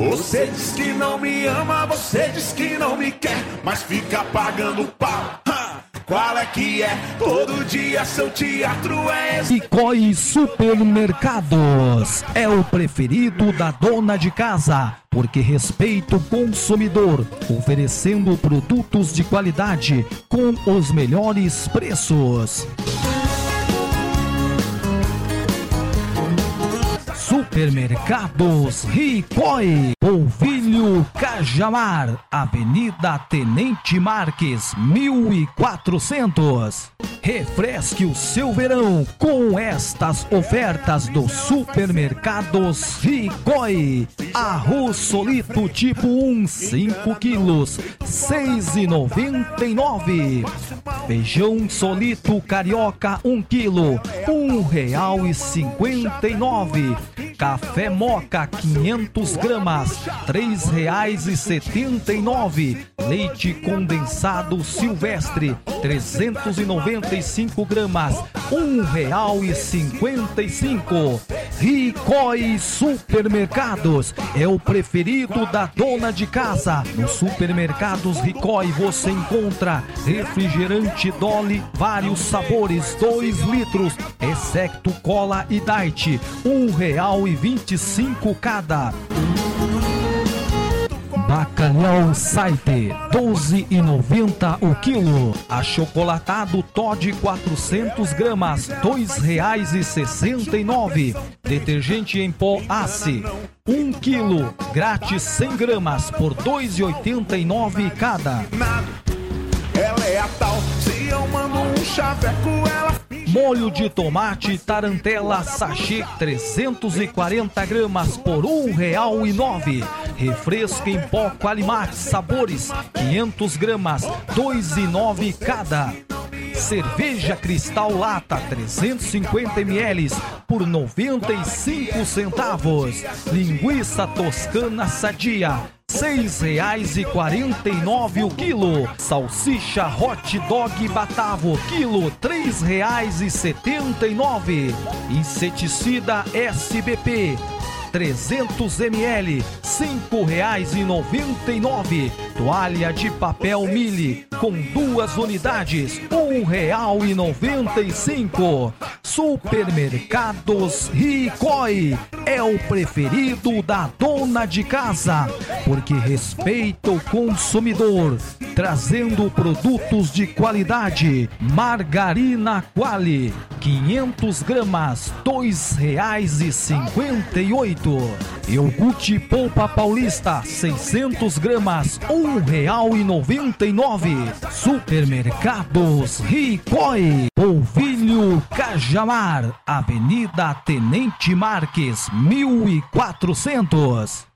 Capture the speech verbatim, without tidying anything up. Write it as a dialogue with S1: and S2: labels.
S1: Você diz que não me ama, você diz que não me quer, mas fica pagando pau. Qual é que é? Todo dia seu teatro é...
S2: Ricói Supermercados é o preferido da dona de casa, porque respeita o consumidor, oferecendo produtos de qualidade com os melhores preços. Supermercados Ricói, Polvilho Cajamar, Avenida Tenente Marques, mil e quatrocentos. Refresque o seu verão com estas ofertas do Supermercados Ricói. Arroz solito tipo um, cinco quilos, seis reais e noventa e nove centavos. Feijão solito carioca, um quilo, um real e cinquenta e nove centavos. Café Moca, quinhentas gramas, três reais e setenta e nove centavos. Leite condensado Silvestre, trezentos e noventa e cinco gramas, um real e cinquenta e cinco centavos. Ricói Supermercados é o preferido da dona de casa. Nos Supermercados Ricói você encontra refrigerante Dolly, vários sabores, dois litros, exceto cola e diet, um real e vinte e cinco centavos cada. Bacalhau Saite, doze reais e noventa centavos o quilo. Achocolatado Toddy, quatrocentas gramas, dois reais e sessenta e nove centavos. Detergente em pó Ace, um quilo, grátis cem gramas por dois reais e oitenta e nove centavos cada.
S1: Ela é a tal, se eu mando um chaveco, ela...
S2: Molho de tomate Tarantela sachê, trezentas e quarenta gramas por um real e nove centavos. Refresco em pó Qualimax sabores, quinhentas gramas, dois reais e nove centavos cada. Cerveja Cristal Lata, trezentos e cinquenta mililitros por noventa e cinco centavos. Linguiça Toscana Sadia, seis reais e quarenta e nove centavos o quilo. Salsicha Hot Dog Batavo, quilo, três reais e setenta e nove centavos. Inseticida S B P, trezentos mililitros, cinco reais e noventa e nove centavos. Toalha de papel Mili com duas unidades, um real e noventa e cinco centavos. Supermercados Ricói é o preferido da dona de casa, porque respeita o consumidor, trazendo produtos de qualidade. Margarina Quali, quinhentas gramas, dois reais e cinquenta e oito centavos. Iogurte Polpa Paulista, seiscentas gramas, um real e noventa e nove centavos. Supermercados Ricói, Polvilho Cajamar, Avenida Tenente Marques, mil e quatrocentos.